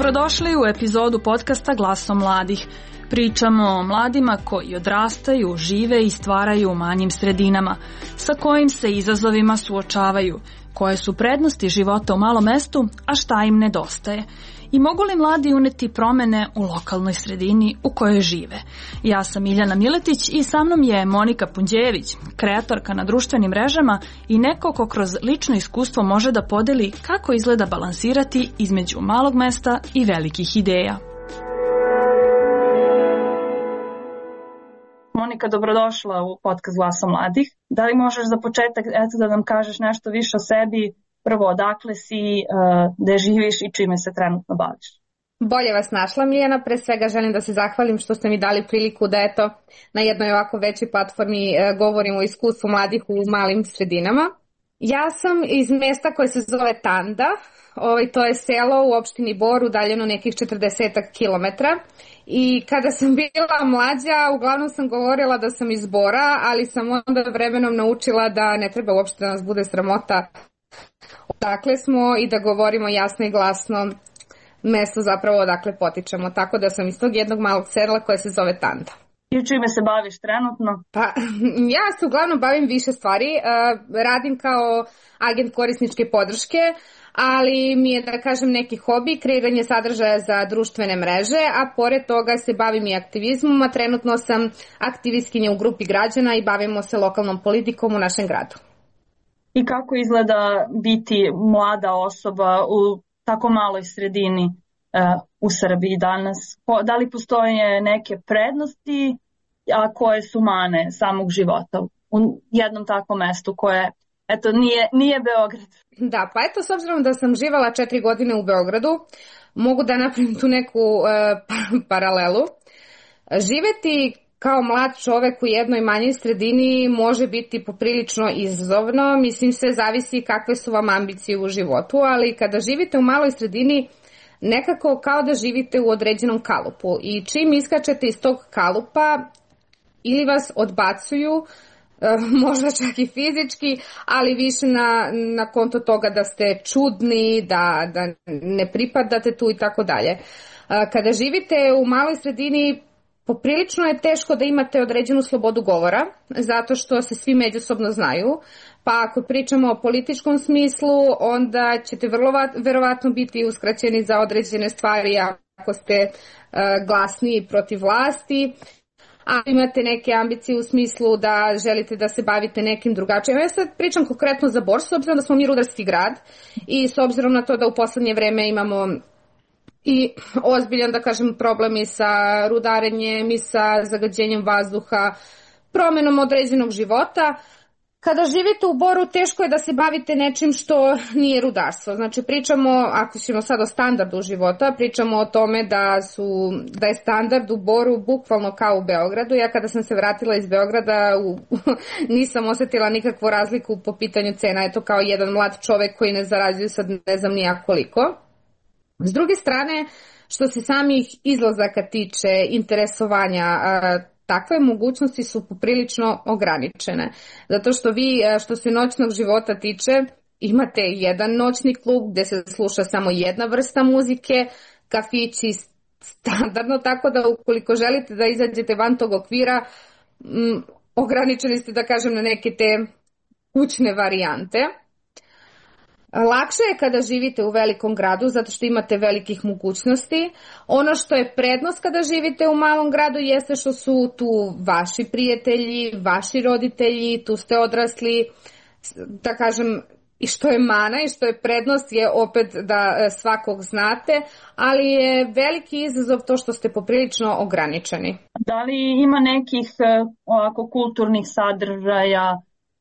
Dobrodošli u epizodu podcasta Glasom mladih. Pričamo o mladima koji odrastaju, žive i stvaraju u manjim sredinama, sa kojim se izazovima suočavaju, koje su prednosti života u malom mestu, a šta im nedostaje. I mogu li mladi uneti promene u lokalnoj sredini u kojoj žive? Ja sam Miljana Miletić i sa mnom je Monika Punđejević, kreatorka na društvenim mrežama i neko ko kroz lično iskustvo može da podeli kako izgleda balansirati između malog mesta i velikih ideja. Monika, dobrodošla u podcast Glasa mladih. Da li možeš za početak da nam kažeš nešto više o sebi? Prvo, odakle si, gde živiš i čime se trenutno baviš? Bolje vas našla, Miljana. Pre svega želim da se zahvalim što ste mi dali priliku da na jednoj ovako većoj platformi govorim o iskustvu mladih u malim sredinama. Ja sam iz mesta koje se zove Tanda. To je selo u opštini Bor, udaljeno nekih 40 kilometra. I kada sam bila mlađa, uglavnom sam govorila da sam iz Bora, ali sam onda vremenom naučila da ne treba uopšte da nas bude sramota odakle smo i da govorimo jasno i glasno mesto zapravo odakle potičemo. Tako da sam iz tog jednog malog sela koje se zove Tanda. I čime se baviš trenutno? Pa, ja se uglavnom bavim više stvari. Radim kao agent korisničke podrške, ali mi je, da kažem, neki hobi, kreiranje sadržaja za društvene mreže, a pored toga se bavim i aktivizmom, a trenutno sam aktivistkinja u grupi građana i bavimo se lokalnom politikom u našem gradu. I kako izgleda biti mlada osoba u tako maloj sredini u Srbiji danas? Da li postoje neke prednosti, a koje su mane samog života u jednom takvom mestu koje, nije Beograd? Da, pa s obzirom da sam živala 4 godine u Beogradu, mogu da napravim tu neku paralelu. Živeti kao mlad čovek u jednoj manjoj sredini može biti poprilično izazovno, sve zavisi kakve su vam ambicije u životu, ali kada živite u maloj sredini nekako kao da živite u određenom kalupu i čim iskačete iz tog kalupa ili vas odbacuju, možda čak i fizički, ali više na konto toga da ste čudni, da ne pripadate tu i tako dalje. Kada živite u maloj sredini, poprilično je teško da imate određenu slobodu govora, zato što se svi međusobno znaju, pa ako pričamo o političkom smislu, onda ćete verovatno biti uskraćeni za određene stvari ako ste glasni protiv vlasti, a imate neke ambicije u smislu da želite da se bavite nekim drugačijim. Ja sad pričam konkretno za Bor, s obzirom da smo mi rudarski grad i s obzirom na to da u poslednje vreme imamo i ozbiljan, da kažem, problem i sa rudarenjem i sa zagađenjem vazduha, promenom određenog života. Kada živite u Boru, teško je da se bavite nečim što nije rudarstvo. Znači, pričamo, ako ćemo sad o standardu života, pričamo o tome da je standard u Boru bukvalno kao u Beogradu. Ja kada sam se vratila iz Beograda nisam osetila nikakvu razliku po pitanju cena. Eto, kao jedan mlad čovek koji ne zarađuje sad ne znam nijak koliko. S druge strane, što se samih izlazaka tiče, interesovanja, takve mogućnosti su poprilično ograničene. Zato što vi, što se noćnog života tiče, imate jedan noćni klub gde se sluša samo jedna vrsta muzike, kafići standardno, tako da ukoliko želite da izađete van tog okvira, ograničeni ste, da kažem, na neke te kućne varijante. Lakše je kada živite u velikom gradu zato što imate velikih mogućnosti. Ono što je prednost kada živite u malom gradu jeste što su tu vaši prijatelji, vaši roditelji, tu ste odrasli, da kažem, i što je mana i što je prednost je opet da svakog znate, ali je veliki izazov to što ste poprilično ograničeni. Da li ima nekih ovako kulturnih sadržaja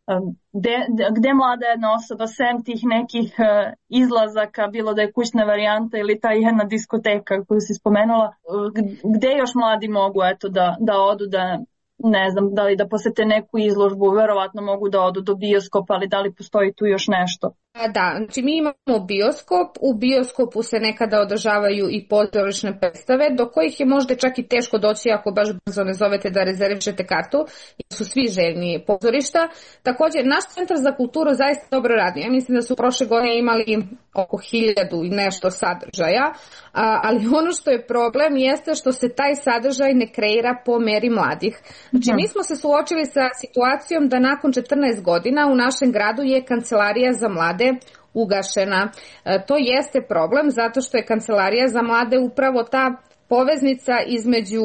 gde mlada jedna osoba sem tih nekih izlazaka, bilo da je kućna varijanta ili ta jedna diskoteka koju si spomenula, gde još mladi mogu da odu, da ne znam, da li da posete neku izložbu, verovatno mogu da odu do bioskopa, ali da li postoji tu još nešto? Da, znači mi imamo bioskop, u bioskopu se nekada održavaju i pozorišne predstave, do kojih je možda čak i teško doći ako baš brzo ne zovete da rezervišete kartu, jer su svi željni pozorišta. Također, naš centar za kulturu zaista dobro radi. Ja mislim da su prošle godine imali oko 1000 i nešto sadržaja, ali ono što je problem jeste što se taj sadržaj ne kreira po meri mladih. Znači mi smo se suočili sa situacijom da nakon 14 godina u našem gradu je kancelarija za mlade ugašena. To jeste problem zato što je kancelarija za mlade upravo ta poveznica između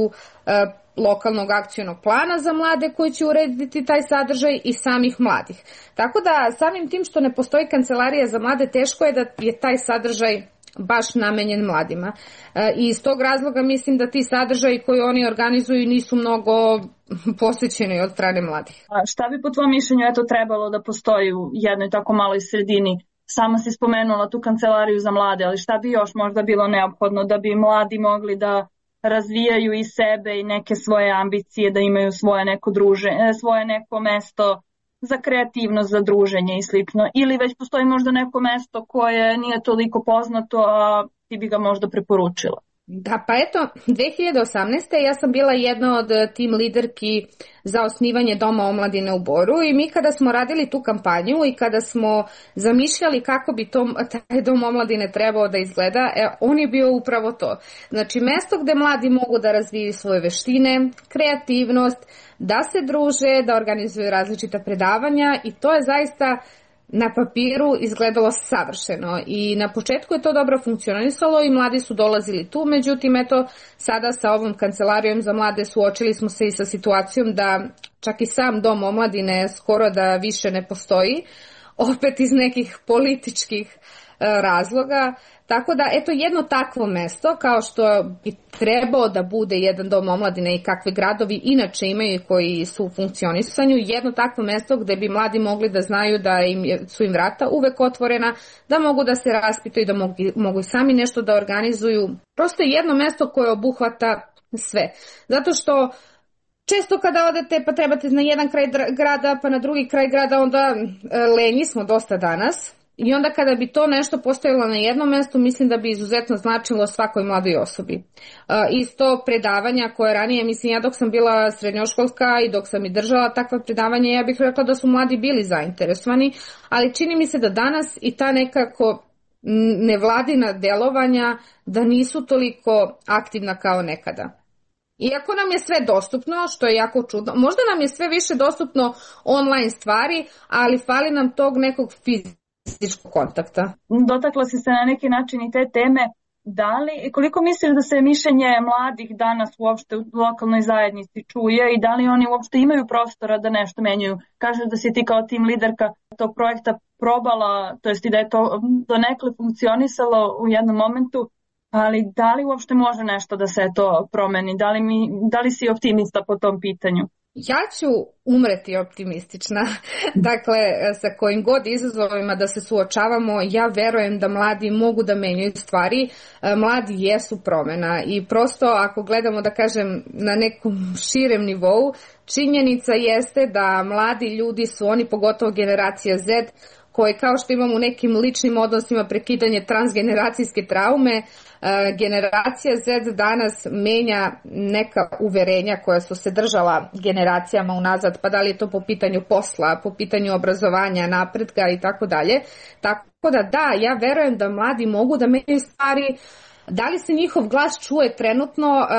lokalnog akcionog plana za mlade koji će urediti taj sadržaj i samih mladih. Tako da samim tim što ne postoji kancelarija za mlade, teško je da je taj sadržaj baš namenjen mladima. I iz tog razloga mislim da ti sadržaji koji oni organizuju nisu mnogo posvećeni od strane mladih. A šta bi po tvojom mišljenju trebalo da postoji u jednoj tako maloj sredini? Sama si spomenula tu kancelariju za mlade, ali šta bi još možda bilo neophodno da bi mladi mogli da razvijaju i sebe i neke svoje ambicije, da imaju svoje neko druženje, svoje neko mesto za kreativnost, za druženje i slično, ili već postoji možda neko mesto koje nije toliko poznato, a ti bi ga možda preporučila? Da, pa eto, 2018. ja sam bila jedna od tim liderki za osnivanje Doma omladine u Boru i mi kada smo radili tu kampanju i kada smo zamišljali kako bi taj Dom omladine trebao da izgleda, on je bio upravo to. Znači, mesto gde mladi mogu da razviju svoje veštine, kreativnost, da se druže, da organizuju različita predavanja i to je zaista na papiru izgledalo savršeno i na početku je to dobro funkcionisalo i mladi su dolazili tu, međutim sada sa ovom kancelarijom za mlade suočili smo se i sa situacijom da čak i sam Dom omladine skoro da više ne postoji, opet iz nekih političkih razloga. Tako da, jedno takvo mesto, kao što bi trebao da bude jedan dom omladine i kakve gradovi inače imaju koji su u funkcionisanju, jedno takvo mesto gde bi mladi mogli da znaju da su im vrata uvek otvorena, da mogu da se raspitaju, da mogu sami nešto da organizuju. Prosto jedno mesto koje obuhvata sve. Zato što često kada odete pa trebate na jedan kraj grada pa na drugi kraj grada, onda lenji smo dosta danas. I onda kada bi to nešto postojalo na jednom mestu, mislim da bi izuzetno značilo svakoj mladoj osobi. Isto predavanja koje ranije, mislim ja dok sam bila srednjoškolska i dok sam i držala takva predavanja, ja bih rekla da su mladi bili zainteresovani, ali čini mi se da danas i ta nekako nevladina delovanja da nisu toliko aktivna kao nekada. Iako nam je sve dostupno, što je jako čudno, možda nam je sve više dostupno online stvari, ali fali nam tog nekog fizičkog kontakta. Dotakla si se na neki način i te teme. Koliko misliš da se mišljenje mladih danas uopšte u lokalnoj zajednici čuje i da li oni uopšte imaju prostora da nešto menjaju? Kažeš da si ti kao tim liderka tog projekta probala, to jest i da je to donekle funkcionisalo u jednom momentu, ali da li uopšte može nešto da se to promeni? Da li si optimista po tom pitanju? Ja ću umreti optimistična. Dakle, sa kojim god izazovima da se suočavamo, ja verujem da mladi mogu da menjaju stvari. Mladi jesu promena i prosto ako gledamo da kažem na nekom širem nivou, činjenica jeste da mladi ljudi su oni, pogotovo generacija Z, koji kao što imamo u nekim ličnim odnosima prekidanje transgeneracijske traume, generacija Z danas menja neka uverenja koja su se držala generacijama unazad, pa da li je to po pitanju posla, po pitanju obrazovanja, napretka i tako dalje. Tako da, ja verujem da mladi mogu da menjaju stvari. Da li se njihov glas čuje trenutno?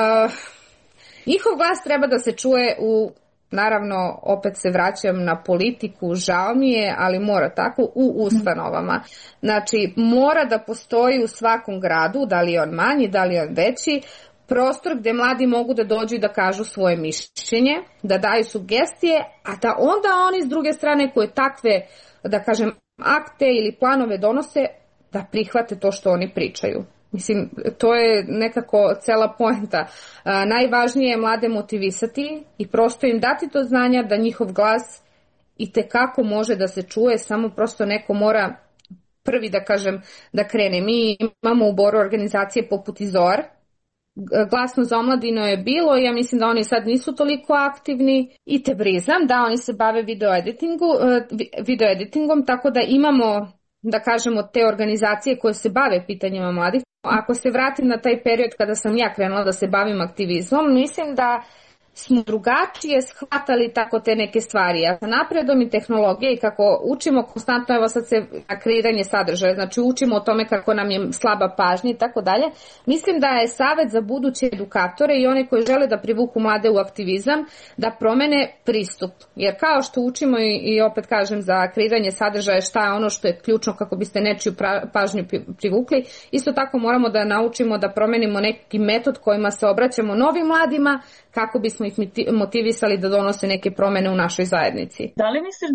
Njihov glas treba da se čuje naravno, opet se vraćam na politiku, žao mi je, ali mora tako, u ustanovama. Znači, mora da postoji u svakom gradu, da li je on manji, da li je on veći, prostor gde mladi mogu da dođu i da kažu svoje mišljenje, da daju sugestije, a da onda oni s druge strane koje takve, da kažem, akte ili planove donose, da prihvate to što oni pričaju. Mislim, to je nekako cela poenta. Najvažnije je mlade motivisati i prosto im dati do znanja da njihov glas itekako može da se čuje, samo prosto neko mora prvi, da kažem, da krene. Mi imamo u Boru organizacije poput Izor. Glasno za omladinu je bilo, ja mislim da oni sad nisu toliko aktivni. I Tebrizam, da, oni se bave video editingom, tako da imamo da kažemo, te organizacije koje se bave pitanjima mladih. Ako se vratim na taj period kada sam ja krenula da se bavim aktivizmom, mislim da smo drugačije shvatali tako te neke stvari. A sa napredom i tehnologije i kako učimo konstantno, evo sad se na kreiranje sadržaja, znači učimo o tome kako nam je slaba pažnja i tako dalje, mislim da je savjet za buduće edukatore i one koji žele da privuku mlade u aktivizam da promene pristup. Jer kao što učimo i opet kažem za kreiranje sadržaja šta je ono što je ključno kako biste nečiju pažnju privukli, isto tako moramo da naučimo da promenimo neki metod kojima se obraćamo novim mladima kako bismo ih motivisali da donose neke promene u našoj zajednici. Da li misliš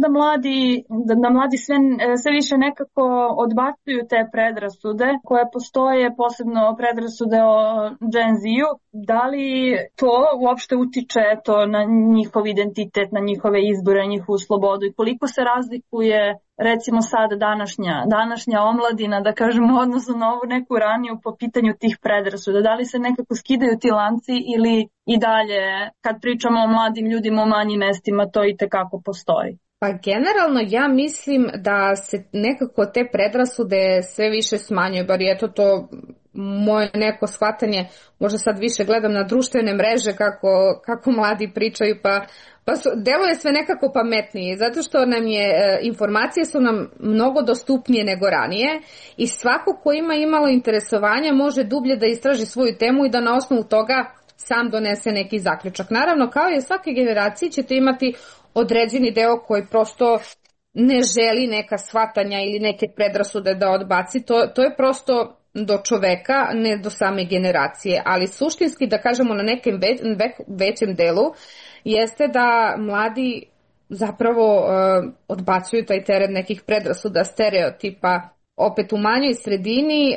da mladi sve više nekako odbacuju te predrasude koje postoje, posebno predrasude o Gen Z-u? Da li to uopšte utiče na njihov identitet, na njihove izbore, njihovu slobodu i koliko se razlikuje recimo sad današnja omladina, da kažemo, odnosno na ovu neku raniju po pitanju tih predrasuda? Da li se nekako skidaju ti lanci ili i dalje kad pričamo o mladim ljudima u manjim mestima to i tekako postoji? Pa generalno ja mislim da se nekako te predrasude sve više smanjuju, bar je to moje neko shvatanje, možda sad više gledam na društvene mreže kako mladi pričaju, pa deluje sve nekako pametnije, zato što informacije su nam mnogo dostupnije nego ranije i svako ko ima imalo interesovanja može dublje da istraži svoju temu i da na osnovu toga sam donese neki zaključak. Naravno, kao i u svake generaciji ćete imati određeni deo koji prosto ne želi neka shvatanja ili neke predrasude da odbaci, to je prosto do čoveka, ne do same generacije, ali suštinski da kažemo na nekem većem delu jeste da mladi zapravo odbacuju taj teret nekih predrasuda, stereotipa. Opet u manjoj sredini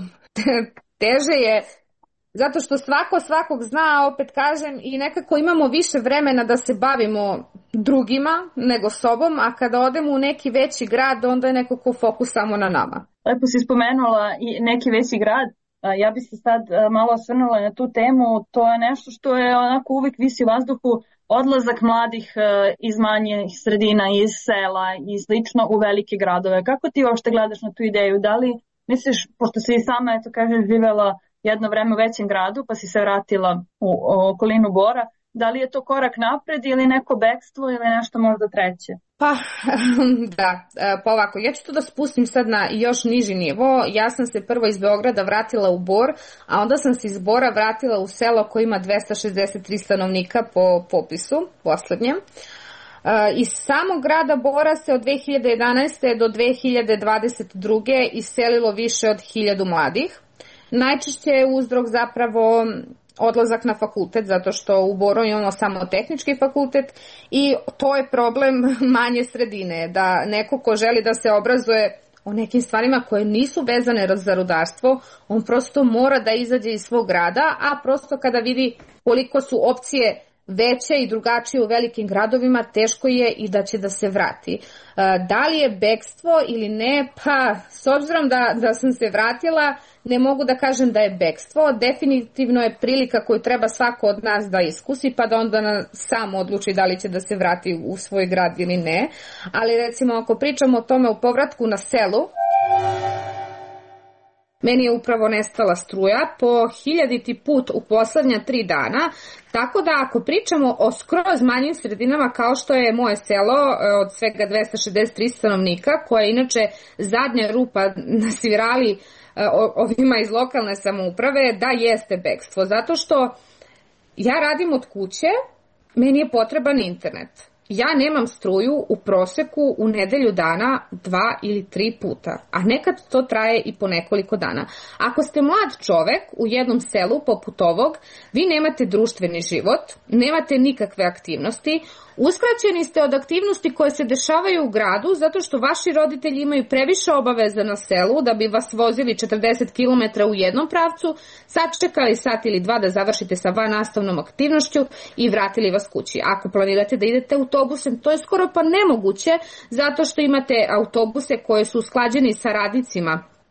teže je, zato što svakog zna, opet kažem, i nekako imamo više vremena da se bavimo drugima nego sobom, a kada odemo u neki veći grad, onda je nekako fokus samo na nama. Lepo si spomenula i neki veći grad. Ja bi se sad malo osvrnula na tu temu. To je nešto što je onako uvijek visi u vazduhu, odlazak mladih iz manjih sredina, iz sela i slično u velike gradove. Kako ti uopšte gledaš na tu ideju? Da li misliš, pošto si i sama, eto kažeš, živela jedno vreme u većem gradu pa si se vratila u okolinu Bora, da li je to korak napred ili neko bekstvo ili nešto možda treće? Pa ovako, ja ću to da spustim sad na još niži nivo. Ja sam se prvo iz Beograda vratila u Bor, a onda sam se iz Bora vratila u selo koje ima 263 stanovnika po popisu poslednjem. Iz samog grada Bora se od 2011. do 2022. iselilo više od 1000 mladih. Najčešće je uzrok zapravo odlazak na fakultet, zato što u Boru imamo samo tehnički fakultet i to je problem manje sredine, da neko ko želi da se obrazuje o nekim stvarima koje nisu vezane za rudarstvo, on prosto mora da izađe iz svog grada, a prosto kada vidi koliko su opcije veće i drugačije u velikim gradovima, teško je i da će da se vrati. Da li je bekstvo ili ne? Pa, s obzirom da sam se vratila, ne mogu da kažem da je bekstvo. Definitivno je prilika koju treba svako od nas da iskusi, pa da onda sam odluči da li će da se vrati u svoj grad ili ne. Ali recimo, ako pričamo o tome u povratku na selu, meni je upravo nestala struja po 1000. put u poslednja 3 dana, tako da ako pričamo o skroz manjim sredinama kao što je moje selo od svega 263 stanovnika, koja je inače zadnja rupa na svirali ovima iz lokalne samouprave, da jeste bekstvo, zato što ja radim od kuće, meni je potreban internet. Ja nemam struju u proseku u nedelju dana 2 ili 3 puta, a nekad to traje i po nekoliko dana. Ako ste mlad čovek u jednom selu poput ovog, vi nemate društveni život, nemate nikakve aktivnosti, uskraćeni ste od aktivnosti koje se dešavaju u gradu zato što vaši roditelji imaju previše obaveza na selu da bi vas vozili 40 km u jednom pravcu, sačekali sat ili 2 da završite sa vannastavnom aktivnošću i vratili vas kući. Ako planirate da idete autobusem, to je skoro pa nemoguće zato što imate autobuse koje su usklađeni sa radnicima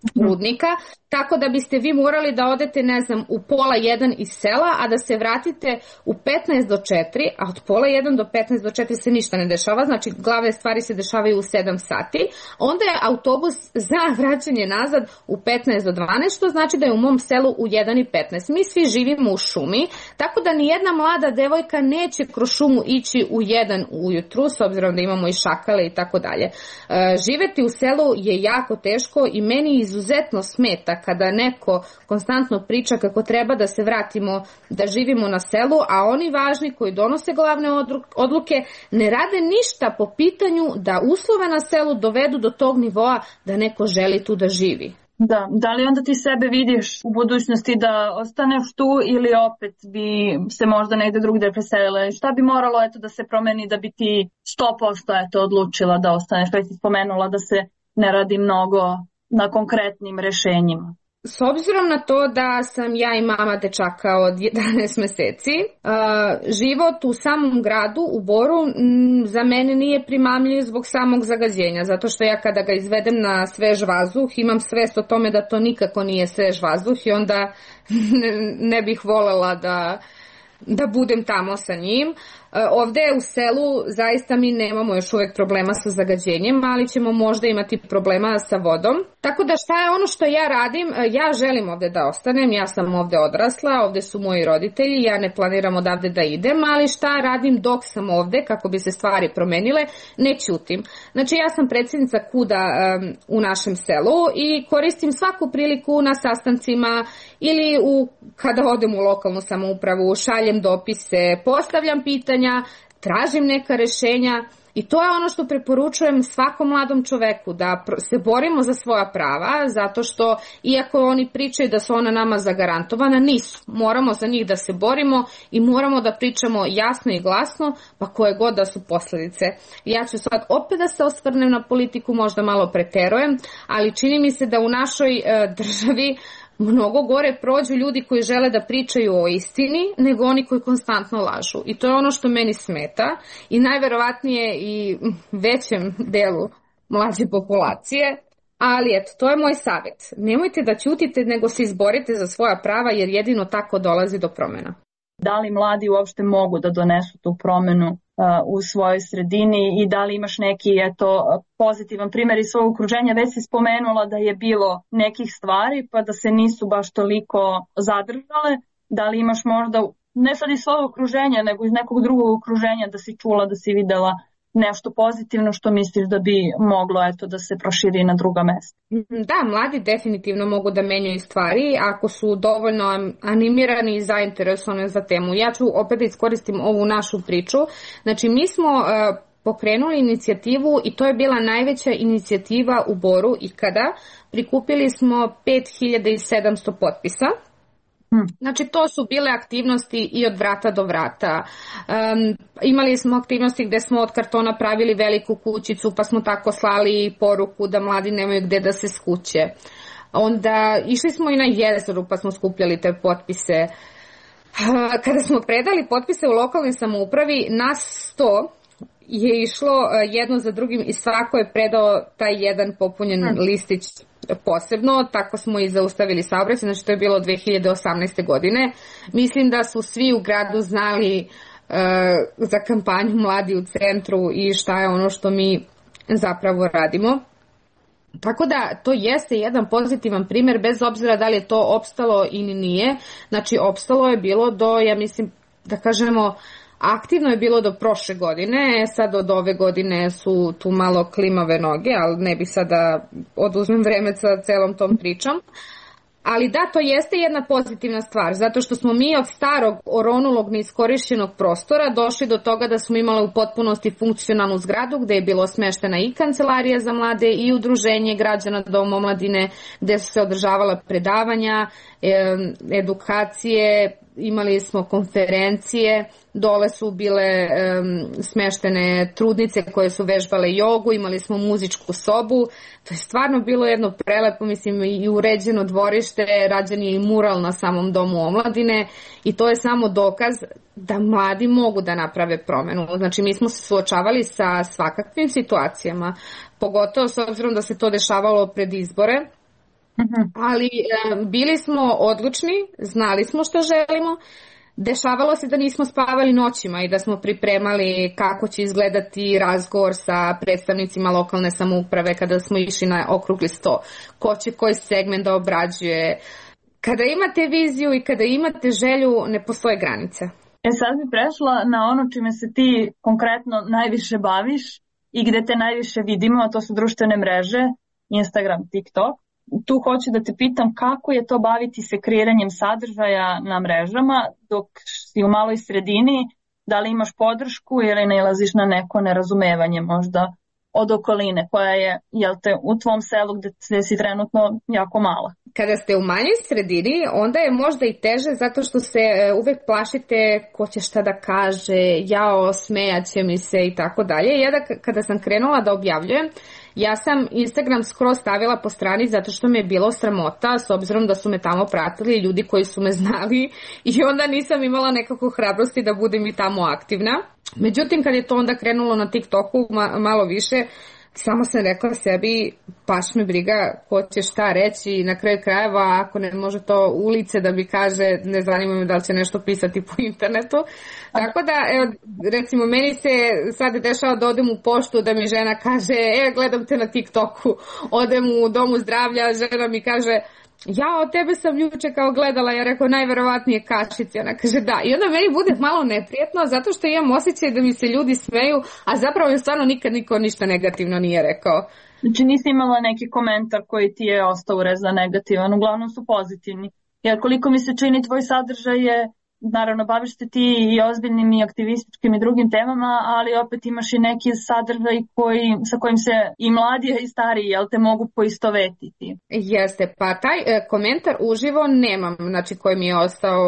rudnika, tako da biste vi morali da odete, ne znam, u pola 1 iz sela, a da se vratite u 15 do 4, a od pola 1 do 15 do 4 se ništa ne dešava, znači glavne stvari se dešavaju u 7 sati, onda je autobus za vraćanje nazad u 15 do 12, što znači da je u mom selu u 1:15. Mi svi živimo u šumi, tako da nijedna mlada devojka neće kroz šumu ići u 1 ujutru, s obzirom da imamo i šakale i tako dalje. Živeti u selu je jako teško i meni izuzetno smeta kada neko konstantno priča kako treba da se vratimo, da živimo na selu, a oni važni koji donose glavne odluke ne rade ništa po pitanju da uslove na selu dovedu do tog nivoa da neko želi tu da živi. Da li onda ti sebe vidiš u budućnosti da ostaneš tu ili opet bi se možda negde drugde preselila? Šta bi moralo da se promeni da bi ti 100% odlučila da ostaneš? Već si spomenula da se ne radi mnogo na konkretnim rešenjima. S obzirom na to da sam ja i mama dečaka od 11 meseci, život u samom gradu, u Boru, za mene nije primamljiv zbog samog zagađenja, zato što ja kada ga izvedem na svež vazduh imam svest o tome da to nikako nije svež vazduh i onda ne bih volela da budem tamo sa njim. Ovde u selu zaista mi nemamo još uvek problema sa zagađenjem, ali ćemo možda imati problema sa vodom. Tako da šta je ono što ja radim? Ja želim ovde da ostanem, ja sam ovde odrasla, ovde su moji roditelji, ja ne planiram odavde da idem, ali šta radim dok sam ovde kako bi se stvari promenile? Ne ćutim. Znači ja sam predsjednica KUD-a u našem selu i koristim svaku priliku na sastancima ili kada odem u lokalnu samoupravu, šaljem dopise, postavljam pitanja, tražim neka rešenja i to je ono što preporučujem svakom mladom čoveku, da se borimo za svoja prava, zato što iako oni pričaju da su ona nama zagarantovana, nisu. Moramo za njih da se borimo i moramo da pričamo jasno i glasno, pa koje god da su posledice. Ja ću sad opet da se osvrnem na politiku, možda malo preterujem, ali čini mi se da u našoj državi mnogo gore prođu ljudi koji žele da pričaju o istini nego oni koji konstantno lažu. I to je ono što meni smeta i najverovatnije i većem delu mlađe populacije. Ali eto, to je moj savjet. Nemojte da ćutite nego se izborite za svoja prava jer jedino tako dolazi do promjena. Da li mladi uopšte mogu da donesu tu promenu u svojoj sredini i da li imaš neki pozitivan primjer iz svog okruženja? Već si spomenula da je bilo nekih stvari pa da se nisu baš toliko zadržale. Da li imaš možda, ne sad iz svog okruženja nego iz nekog drugog okruženja da si čula, da si videla nešto pozitivno što misliš da bi moglo da se proširi na druga mesta? Da, mladi definitivno mogu da menjaju stvari ako su dovoljno animirani i zainteresovani za temu. Ja ću opet da iskoristim ovu našu priču. Znači mi smo pokrenuli inicijativu i to je bila najveća inicijativa u Boru ikada. Prikupili smo 5700 potpisa. Znači to su bile aktivnosti i od vrata do vrata. Imali smo aktivnosti gde smo od kartona pravili veliku kućicu pa smo tako slali poruku da mladi nemaju gde da se skuće. Onda išli smo i na jezeru pa smo skupljali te potpise. Kada smo predali potpise u lokalnoj samoupravi, nas 100 je išlo jedno za drugim i svako je predao taj jedan popunjen listić posebno, tako smo i zaustavili saobraćaj, znači to je bilo 2018. godine. Mislim da su svi u gradu znali za kampanju Mladi u centru i šta je ono što mi zapravo radimo. Tako da to jeste jedan pozitivan primjer, bez obzira da li je to opstalo ili nije. Znači opstalo je bilo do, ja mislim da kažemo, aktivno je bilo do prošle godine, sad od ove godine su tu malo klimave noge, ali ne bih sad da oduzmem vreme sa celom tom pričom. Ali da, to jeste jedna pozitivna stvar, zato što smo mi od starog oronulog neiskorišćenog prostora došli do toga da smo imali u potpunosti funkcionalnu zgradu gde je bilo smeštena i kancelarija za mlade i udruženje građana Dom omladine gde su se održavala predavanja, edukacije, imali smo konferencije, dole su bile smeštene trudnice koje su vežbale jogu, imali smo muzičku sobu, to je stvarno bilo jedno prelepo, mislim, i uređeno dvorište, rađen je i mural na samom Domu omladine i to je samo dokaz da mladi mogu da naprave promenu. Znači mi smo se suočavali sa svakakvim situacijama, pogotovo s obzirom da se to dešavalo pred izbore. Ali bili smo odlučni, znali smo što želimo. Dešavalo se da nismo spavali noćima i da smo pripremali kako će izgledati razgovor sa predstavnicima lokalne samouprave kada smo išli na okrugli sto, ko će koji segment da obrađuje. Kada imate viziju i kada imate želju, ne postoje granice. Sad bi prešla na ono čime se ti konkretno najviše baviš i gde te najviše vidimo, a to su društvene mreže, Instagram, TikTok. Tu hoću da te pitam kako je to baviti se kreiranjem sadržaja na mrežama dok si u maloj sredini, da li imaš podršku ili nailaziš na neko nerazumevanje možda od okoline koja je, jel te, u tvom selu gde si trenutno jako mala. Kada ste u manjoj sredini, onda je možda i teže zato što se uvek plašite ko će šta da kaže, jao, smejaće mi se i tako dalje. Ja kada sam krenula da objavljujem, ja sam Instagram skroz stavila po strani zato što me je bilo sramota s obzirom da su me tamo pratili ljudi koji su me znali i onda nisam imala nekako hrabrosti da budem i tamo aktivna. Međutim, kad je to onda krenulo na TikToku malo više, samo sam rekla sebi, baš me briga ko će šta reći, na kraju krajeva ako ne može to ulice da mi kaže, ne zanima me da li će nešto pisati po internetu. Tako da, evo, recimo, meni se sad dešava da odem u poštu da mi žena kaže, gledam te na TikToku, odem u domu zdravlja, žena mi kaže, ja od tebe sam juče kao gledala, ja rekao najverovatnije kašici, ona kaže da. I onda meni bude malo neprijatno zato što imam osjećaj da mi se ljudi smeju, a zapravo im stvarno nikad niko ništa negativno nije rekao. Znači nisi imala neki komentar koji ti je ostao urezan negativan, uglavnom su pozitivni. Jer koliko mi se čini tvoj sadržaj je, naravno baviš se ti i ozbiljnim i aktivističkim i drugim temama, ali opet imaš i neki sadržaj sa kojim se i mladi i stariji, jel te, mogu poistovetiti. Jeste, pa taj komentar uživo nemam, znači koji mi je ostao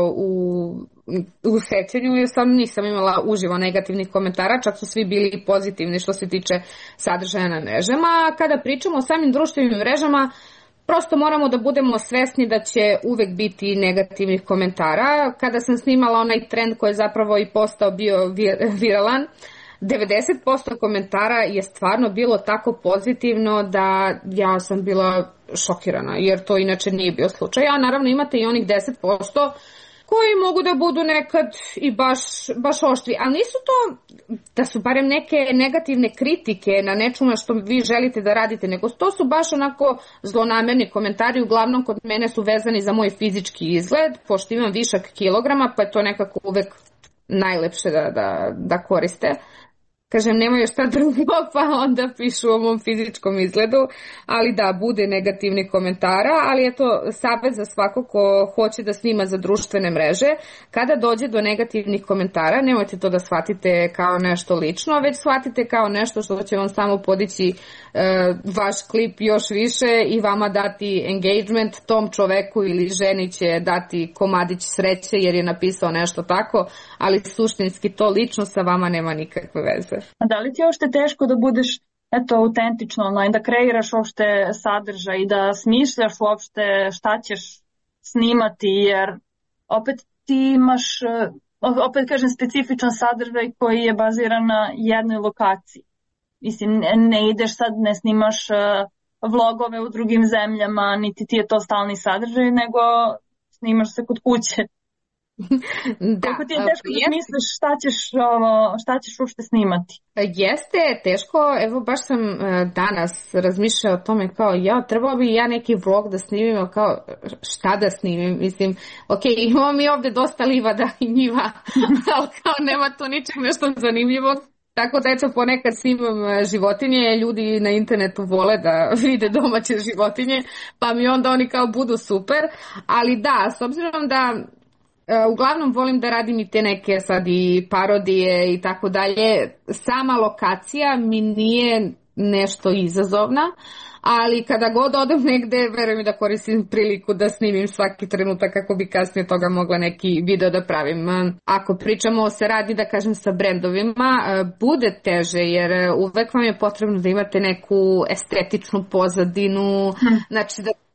u sećanju, jer sam nisam imala uživo negativnih komentara, čak su svi bili pozitivni što se tiče sadržaja na mrežama. Kada pričamo o samim društvenim mrežama, prosto moramo da budemo svesni da će uvek biti negativnih komentara. Kada sam snimala onaj trend koji je zapravo i postao bio viralan, 90% komentara je stvarno bilo tako pozitivno da ja sam bila šokirana, jer to inače nije bio slučaj. A naravno imate i onih 10% koji mogu da budu nekad i baš oštri, ali nisu to da su barem neke negativne kritike na nečemu što vi želite da radite, nego to su baš onako zlonamerni komentari, uglavnom kod mene su vezani za moj fizički izgled, pošto imam višak kilograma, pa je to nekako uvek najlepše da koriste. Kažem, nemaju šta drugo, pa onda pišu o mom fizičkom izgledu, ali da, bude negativnih komentara, ali je to savjet za svako ko hoće da snima za društvene mreže. Kada dođe do negativnih komentara, nemojte to da shvatite kao nešto lično, već shvatite kao nešto što će vam samo podići vaš klip još više i vama dati engagement, tom čoveku ili ženi će dati komadić sreće jer je napisao nešto tako, ali suštinski to lično sa vama nema nikakve veze. A da li ti je uopšte teško da budeš autentično online, da kreiraš uopšte sadržaj i da smišljaš uopšte šta ćeš snimati, jer opet ti imaš, opet kažem, specifičan sadržaj koji je baziran na jednoj lokaciji. Mislim, ne ideš sad, ne snimaš vlogove u drugim zemljama, niti ti je to stalni sadržaj, nego snimaš se kod kuće. Da, kako ti je teško da misliš šta ćeš uopšte snimati? Jeste teško, evo baš sam danas razmišljala o tome kao trebao bi ja neki vlog da snimim, kao šta da snimim, mislim, ok, imamo mi ovde dosta livada i njiva, ali kao nema to ničeg nešto zanimljivo. Tako da eto ponekad snimam životinje, ljudi na internetu vole da vide domaće životinje, pa mi onda oni kao budu super, ali da, s obzirom da uglavnom volim da radim i te neke sad i parodije i tako dalje, sama lokacija mi nije nešto izazovna, ali kada god odem negde, verujem da koristim priliku da snimim svaki trenutak kako bi kasnije toga mogla neki video da pravim. Ako pričamo se radi, da kažem, sa brendovima, bude teže jer uvek vam je potrebno da imate neku estetičnu pozadinu, znači da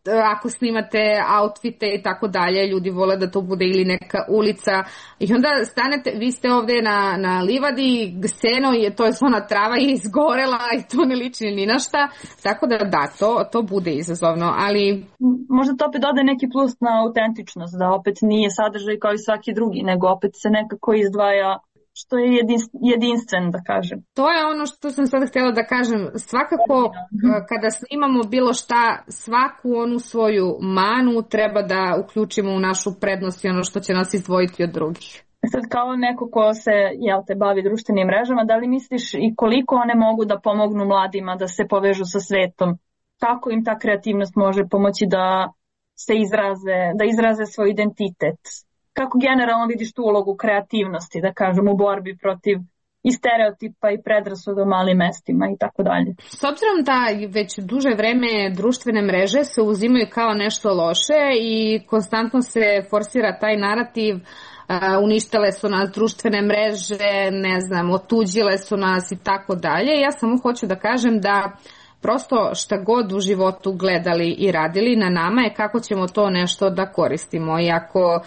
ako snimate outfite i tako dalje, ljudi vole da to bude ili neka ulica i onda stanete, vi ste ovde na livadi, seno je, to je ona trava je izgorela i to ne liči ni na šta, tako da to bude izazovno, ali... Možda to opet dode neki plus na autentičnost, da opet nije sadržaj kao i svaki drugi, nego opet se nekako izdvaja što je jedinstven, da kažem. To je ono što sam sad htjela da kažem. Svakako, kada snimamo bilo šta, svaku onu svoju manu treba da uključimo u našu prednost i ono što će nas izdvojiti od drugih. Sad kao neko ko se bavi društvenim mrežama, da li misliš i koliko one mogu da pomognu mladima da se povežu sa svetom? Kako im ta kreativnost može pomoći da se izraze svoj identitet? Kako generalno vidiš tu ulogu kreativnosti, da kažem, u borbi protiv i stereotipa i predrasuda u malim mestima i tako dalje? S obzirom da već duže vreme društvene mreže se uzimaju kao nešto loše i konstantno se forsira taj narativ, uništile su nas društvene mreže, ne znam, otuđile su nas i tako dalje. Ja samo hoću da kažem da prosto šta god u životu gledali i radili, na nama je kako ćemo to nešto da koristimo. I ako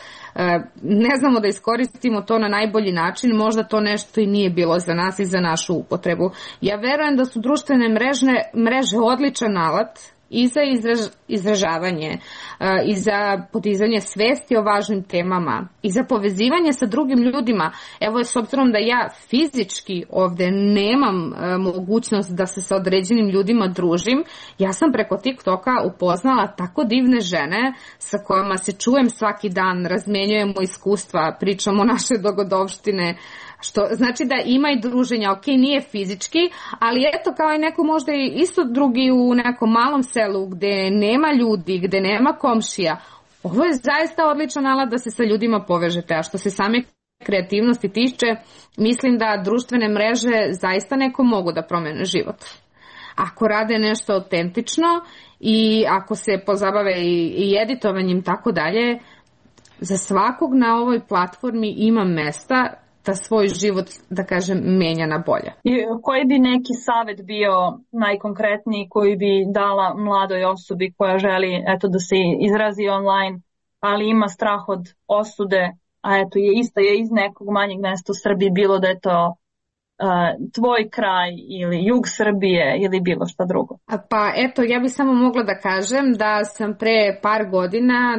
ne znamo da iskoristimo to na najbolji način, možda to nešto i nije bilo za nas i za našu upotrebu. Ja verujem da su društvene mreže odličan alat i za izražavanje, i za podizanje svesti o važnim temama, i za povezivanje sa drugim ljudima. Evo, s obzirom da ja fizički ovde nemam mogućnost da se sa određenim ljudima družim, ja sam preko TikToka upoznala tako divne žene sa kojima se čujem svaki dan, razmenjujemo iskustva, pričamo naše dogodovštine, što znači da ima i druženja, ok, nije fizički, ali eto kao i neko možda i isto drugi u nekom malom selu gde nema ljudi, gde nema komšija. Ovo je zaista odličan alat da se sa ljudima povežete, a što se same kreativnosti tiče, mislim da društvene mreže zaista neko mogu da promene život. Ako rade nešto autentično i ako se pozabave i editovanjem tako dalje, za svakog na ovoj platformi ima mesta da svoj život, da kažem, menja na bolje. I koji bi neki savjet bio najkonkretniji koji bi dala mladoj osobi koja želi da se izrazi online, ali ima strah od osude, a je iz nekog manjeg mesta u Srbiji, bilo da je to tvoj kraj ili jug Srbije ili bilo šta drugo? Pa eto, ja bih samo mogla da kažem da sam pre par godina,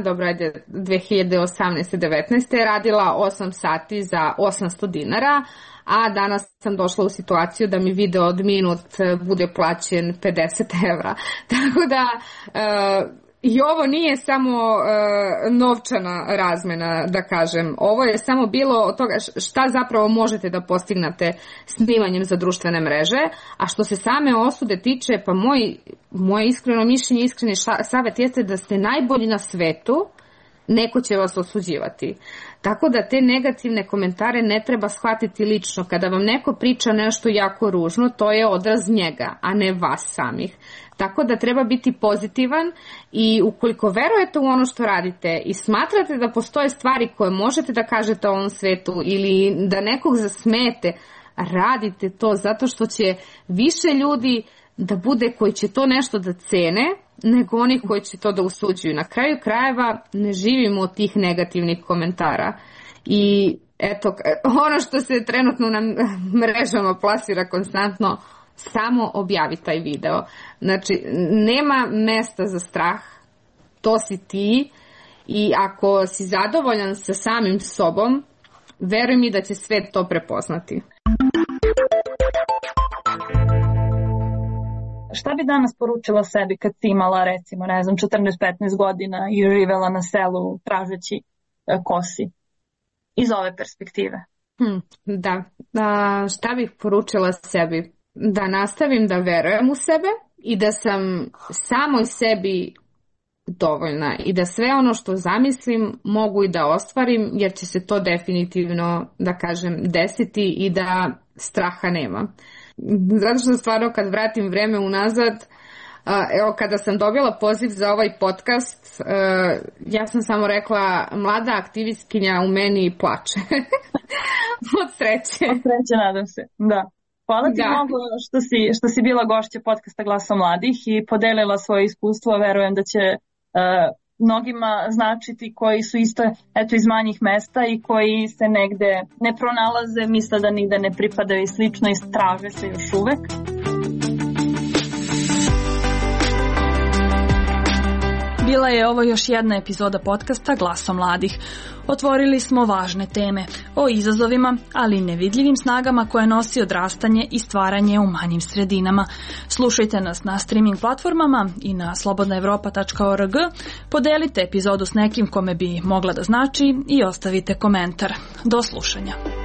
2018-19, radila 8 sati za 800 dinara, a danas sam došla u situaciju da mi video od minut bude plaćen 50 evra. Tako da... I ovo nije samo novčana razmena, da kažem. Ovo je samo bilo od toga šta zapravo možete da postignete snimanjem za društvene mreže, a što se same osude tiče, pa moje iskreno mišljenje, iskreni savjet jeste da ste najbolji na svetu, neko će vas osuđivati. Tako da te negativne komentare ne treba shvatiti lično. Kada vam neko priča nešto jako ružno, to je odraz njega, a ne vas samih. Tako da treba biti pozitivan i ukoliko verujete u ono što radite i smatrate da postoje stvari koje možete da kažete o ovom svetu ili da nekog zasmete, radite to zato što će više ljudi da bude koji će to nešto da cene nego oni koji će to da usuđuju. Na kraju krajeva ne živimo od tih negativnih komentara. I eto, ono što se trenutno na mrežama plasira konstantno, samo objavi taj video. Znači, nema mesta za strah, to si ti i ako si zadovoljan sa samim sobom, veruj mi da će svet to prepoznati. Šta bi danas poručila sebi kad si imala, recimo, 14-15 godina i živela na selu tražeći ko si? Iz ove perspektive. Da, šta bih poručila sebi? Da nastavim da verujem u sebe i da sam samoj sebi dovoljna i da sve ono što zamislim mogu i da ostvarim, jer će se to definitivno, da kažem, desiti i da straha nema. Zato što stvarno kad vratim vreme unazad, evo kada sam dobila poziv za ovaj podcast, ja sam samo rekla mlada aktivistkinja u meni plače. Od sreće. Od sreće, nadam se, da. Hvala ti mnogo što si bila gošća podcasta Glasa mladih i podelila svoje iskustvo. Verujem da će mnogima značiti, koji su isto iz manjih mesta i koji se negde ne pronalaze, misle da nigde ne pripadaju i slično i traže se još uvek. Bila je ovo još jedna epizoda podcasta Glaso mladih. Otvorili smo važne teme o izazovima, ali i nevidljivim snagama koje nosi odrastanje i stvaranje u manjim sredinama. Slušajte nas na streaming platformama i na slobodnaevropa.org. Podelite epizodu s nekim kome bi mogla da znači i ostavite komentar. Do slušanja.